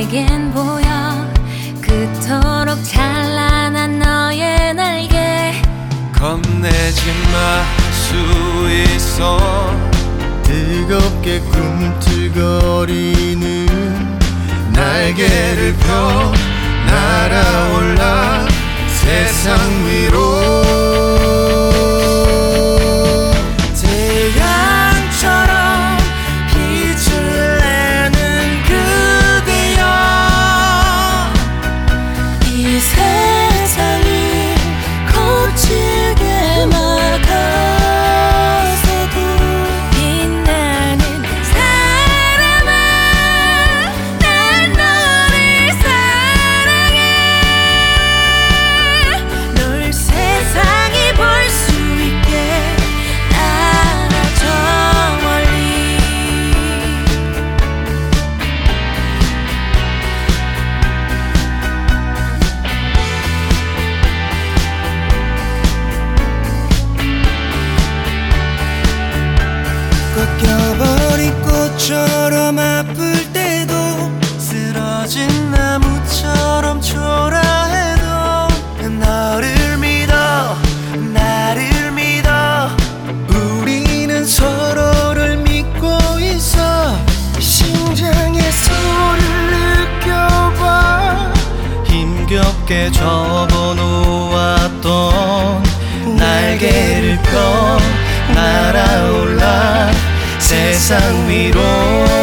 내겐 보여 그토록 찬란한 너의 날개. 겁내지 마, 할 수 있어. 뜨겁게 꿈틀거리는 날개를 펴 날아올라 세상 위로. 태양처럼 빛을 내는 그대여, 이 세상이 거칠게 막아서도 빛나는 사람아, 난 너를 사랑해. 널 세상이 볼 수 있게 날아 저 멀리. 꺾여버린 꽃처럼 아플 때도, 쓰러진 나무처럼 초라해도 너를 믿어, 나를 믿어. 우리는 서로를 믿고 있어. 심장의 소리를 느껴봐. 힘겹게 접어놓았던 날개를 펴 날아올라 세상 위로.